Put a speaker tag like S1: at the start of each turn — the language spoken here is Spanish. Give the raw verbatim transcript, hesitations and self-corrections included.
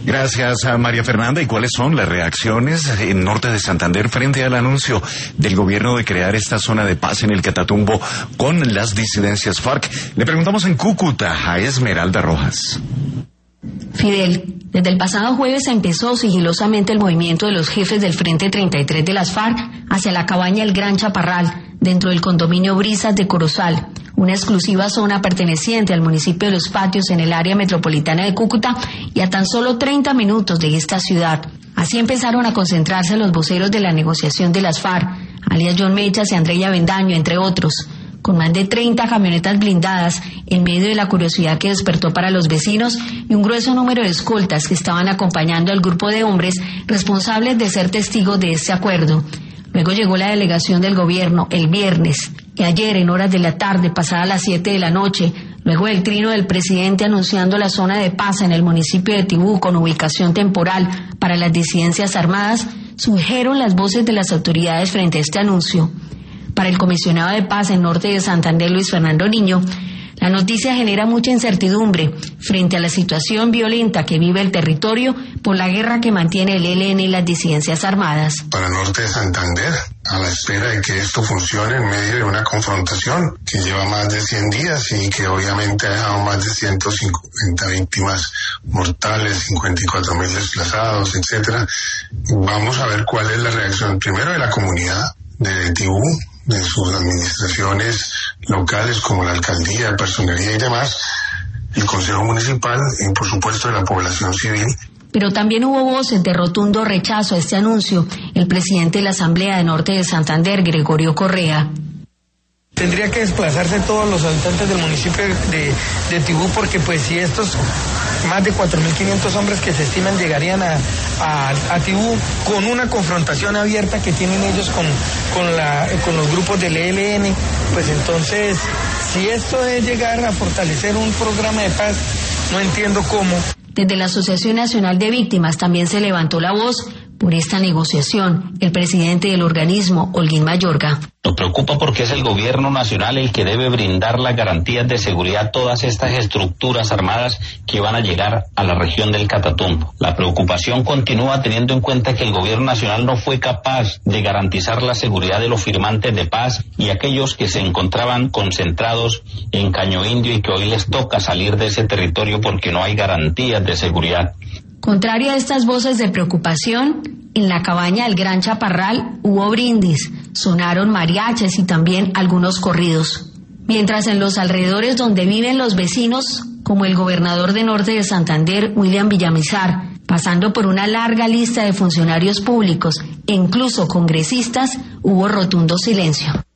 S1: Gracias a María Fernanda. ¿Y cuáles son las reacciones en Norte de Santander frente al anuncio del gobierno de crear esta zona de paz en el Catatumbo con las disidencias FARC? Le preguntamos en Cúcuta a Esmeralda Rojas.
S2: Fidel, desde el pasado jueves empezó sigilosamente el movimiento de los jefes del Frente treinta y tres de las FARC hacia la cabaña El Gran Chaparral, dentro del condominio Brisas de Corozal, una exclusiva zona perteneciente al municipio de Los Patios en el área metropolitana de Cúcuta y a tan solo treinta minutos de esta ciudad. Así empezaron a concentrarse los voceros de la negociación de las FARC, alias John Mechas y Andrea Bendaño, entre otros, con más de treinta camionetas blindadas, en medio de la curiosidad que despertó para los vecinos y un grueso número de escoltas que estaban acompañando al grupo de hombres responsables de ser testigos de este acuerdo. Luego llegó la delegación del gobierno el viernes, y ayer en horas de la tarde, pasadas las siete de la noche, luego del trino del presidente anunciando la zona de paz en el municipio de Tibú con ubicación temporal para las disidencias armadas, surgieron las voces de las autoridades frente a este anuncio. Para el comisionado de paz en Norte de Santander, Luis Fernando Niño, la noticia genera mucha incertidumbre frente a la situación violenta que vive el territorio por la guerra que mantiene el E L N y las disidencias armadas.
S3: Para Norte de Santander, a la espera de que esto funcione en medio de una confrontación que lleva más de cien días y que obviamente ha dejado más de ciento cincuenta víctimas mortales, cincuenta y cuatro mil desplazados, etcétera. Vamos a ver cuál es la reacción primero de la comunidad de Tibú, de sus administraciones locales como la alcaldía, personería y demás, el Consejo Municipal y por supuesto de la población civil.
S2: Pero también hubo voces de rotundo rechazo a este anuncio. El presidente de la Asamblea de Norte de Santander, Gregorio Correa.
S4: Tendría que desplazarse todos los habitantes del municipio de, de Tibú, porque pues si estos más de cuatro mil quinientos hombres que se estiman llegarían a, a, a Tibú con una confrontación abierta que tienen ellos con, con, la, con los grupos del E L N, pues entonces, si esto es llegar a fortalecer un programa de paz, no entiendo cómo.
S2: Desde la Asociación Nacional de Víctimas también se levantó la voz por esta negociación. El presidente del organismo, Holguín Mayorga.
S5: Nos preocupa porque es el gobierno nacional el que debe brindar las garantías de seguridad a todas estas estructuras armadas que van a llegar a la región del Catatumbo. La preocupación continúa teniendo en cuenta que el gobierno nacional no fue capaz de garantizar la seguridad de los firmantes de paz y aquellos que se encontraban concentrados en Caño Indio y que hoy les toca salir de ese territorio porque no hay garantías de seguridad.
S2: Contrario a estas voces de preocupación, en la cabaña del Gran Chaparral hubo brindis, sonaron mariachis y también algunos corridos. Mientras en los alrededores donde viven los vecinos, como el gobernador de Norte de Santander, William Villamizar, pasando por una larga lista de funcionarios públicos e incluso congresistas, hubo rotundo silencio.